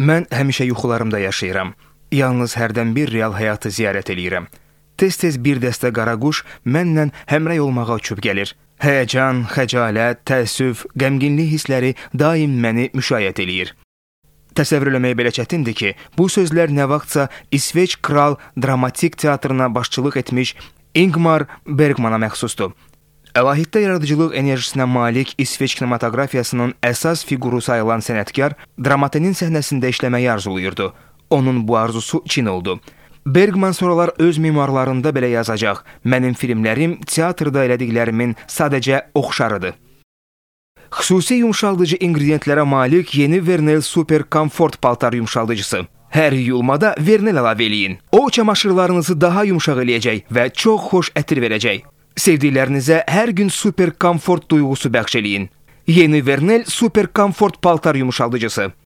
Mən həmişə yuxularımda yaşayıram. Yalnız hərdən bir real həyatı ziyarət eləyirəm. Tez-tez bir dəstə qaraquş mənlə həmrəy olmağa uçub gəlir. Həyəcan, xəcalət, təəssüf, qəmginlik hissləri daim məni müşayiət eləyir. Təsəvvür eləmək belə çətindir ki, bu sözlər nə vaxtsa İsveç Kral Dramatik Teatrına başçılıq etmiş Ingmar Bergmana məxsusdur. Əlahiddə yaradıcılıq enerjisinə malik İsveç kinematografiyasının əsas fiquru sayılan sənətkar Dramatenin səhnəsində işləməyi arzulayırdı. Onun bu arzusu Çin oldu. Bergman sonralar öz memuarlarında belə yazacaq: "Mənim filmlərim teatrda elədiklərimin sadəcə oxşarıdır." Xüsusi yumşaldıcı ingrediyentlərə malik yeni Vernel Super Comfort paltar yumşaldıcısı. Hər yuyulmada Vernel əlavə eləyin. O çamaşırlarınızı daha yumşaq eləyəcək və çox xoş ətir verəcək. Sevdiklərinizə hər gün super komfort duyğusu bəxş eləyin. Yeni Vernel Super Comfort paltar yumşaldıcısı.